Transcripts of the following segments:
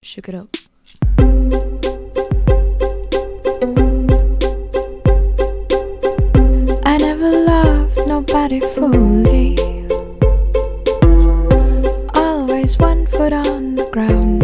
Shook it up. I never loved nobody fully. Always one foot on the ground.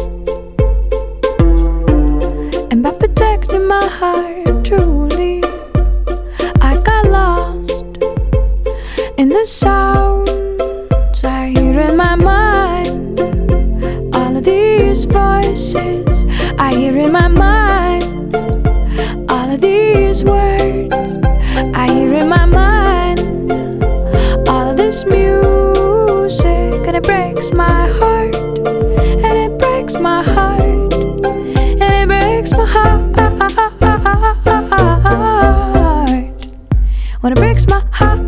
And by protecting my heart truly, I got lost in the sounds I hear in my mind. All of these voices I hear in my mind. All of these words I hear in my mind. All of this music, and it breaks my heart. And it breaks my heart. And it breaks my heart. When it breaks my heart.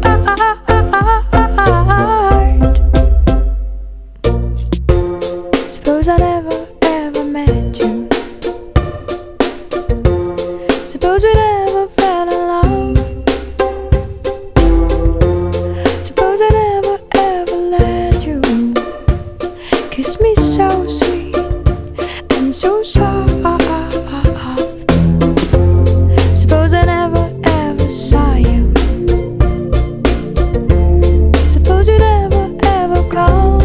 Suppose I never ever met you. Suppose we never fell in love. Suppose I never ever let you kiss me so sweet and so soft. Suppose I never ever saw you. Suppose you never ever called.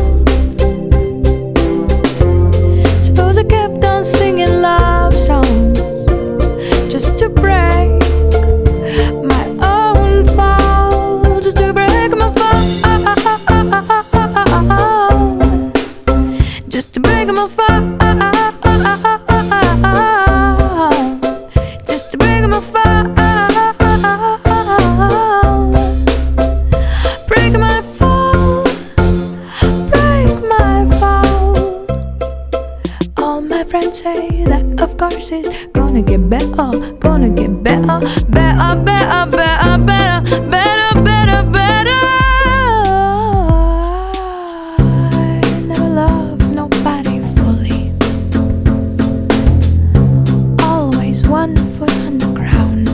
Suppose I kept on singing love songs just to break my own fall, just to break my fall, just to break my fall, just to break my fall, break my fall, break my fall. All my friends say that of course it's gonna get better, gonna get better, better, better, better, better, better, better, better. I never loved nobody fully. Always one foot on the ground.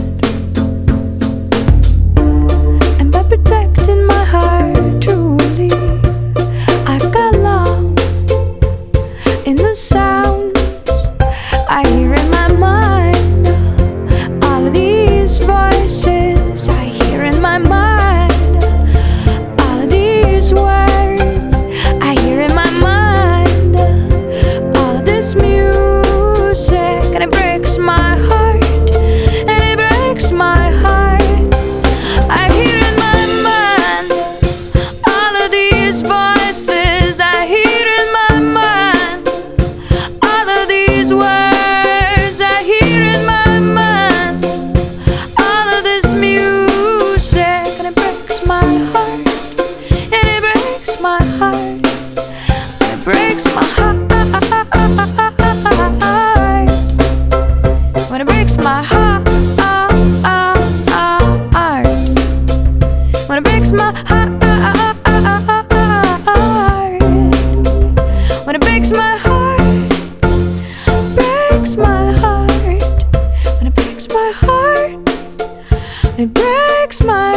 And by protecting my heart truly, I got lost in the sounds I hear in my mind. All of these voices I hear in my mind. All of these words I hear in my mind. All of this music, and it breaks my heart. And it breaks my heart. I hear in my mind. All of these voices I hear in my mind. All of these words I hear in my mind. All of this music, and it breaks my heart. And it breaks my heart. And it breaks my heart. When it breaks my heart. When it breaks my heart. When it breaks my heart. Breaks my heart. When it breaks my heart. It breaks my